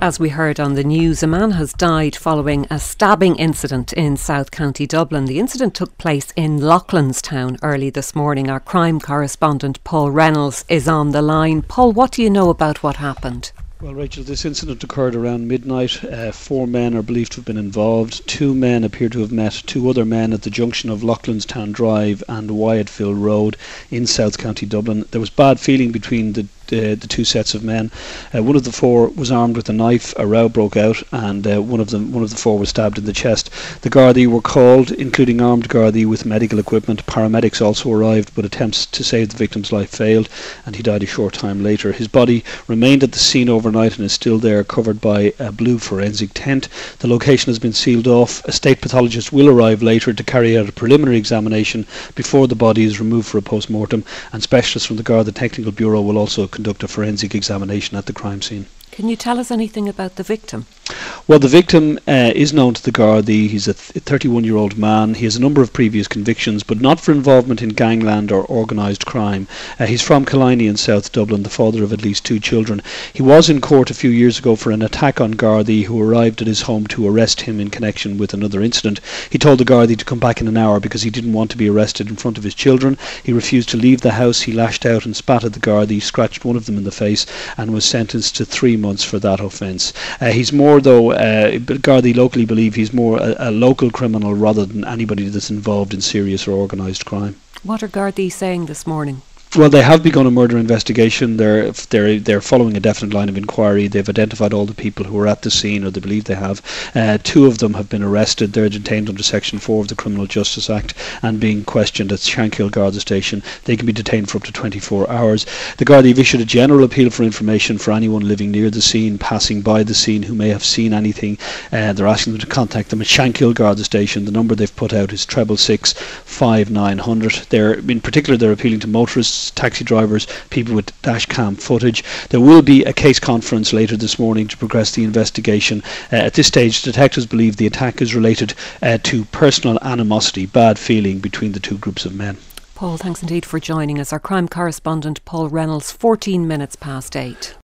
As we heard on the news, a man has died following a stabbing incident in South County Dublin. The incident took place in Loughlinstown early this morning. Our crime correspondent Paul Reynolds is on the line. Paul, what do you know about what happened? Well, Rachel, this incident occurred around midnight. 4 men are believed to have been involved. 2 men appear to have met 2 other men at the junction of Loughlinstown Drive and Wyethville Road in South County Dublin. There was bad feeling between the 2 sets of men. One of the 4 was armed with a knife. A row broke out, and one of the 4 was stabbed in the chest. The Gardaí were called, including armed Gardaí with medical equipment. Paramedics also arrived, but attempts to save the victim's life failed, and he died a short time later. His body remained at the scene overnight and is still there, covered by a blue forensic tent. The location has been sealed off. A state pathologist will arrive later to carry out a preliminary examination before the body is removed for a post-mortem, and specialists from the Garda Technical Bureau will also conduct a forensic examination at the crime scene. Can you tell us anything about the victim? Well, the victim is known to the Gardaí. He's a 31-year-old man. He has a number of previous convictions, but not for involvement in gangland or organised crime. He's from Killiney in South Dublin, the father of at least 2 children. He was in court a few years ago for an attack on Gardaí who arrived at his home to arrest him in connection with another incident. He told the Gardaí to come back in an hour because he didn't want to be arrested in front of his children. He refused to leave the house. He lashed out and spat at the Gardaí, scratched one of them in the face, and was sentenced to 3 months for that offence. He's more, though, Gardaí locally believe he's more a local criminal rather than anybody that's involved in serious or organised crime. What are Gardaí saying this morning? Well, they have begun a murder investigation. They're following a definite line of inquiry. They've identified all the people who were at the scene, or they believe they have. 2 of them have been arrested. They're detained under Section 4 of the Criminal Justice Act and being questioned at Shankill Garda Station. They can be detained for up to 24 hours. The Gardaí have issued a general appeal for information for anyone living near the scene, passing by the scene, who may have seen anything. They're asking them to contact them at Shankill Garda Station. The number they've put out is 666 5900. In particular, they're appealing to motorists, taxi drivers, people with dash cam footage. There will be a case conference later this morning to progress the investigation. At this stage, detectives believe the attack is related to personal animosity, bad feeling between the 2 groups of men. Paul, thanks indeed for joining us. Our crime correspondent Paul Reynolds, 14 minutes past 8.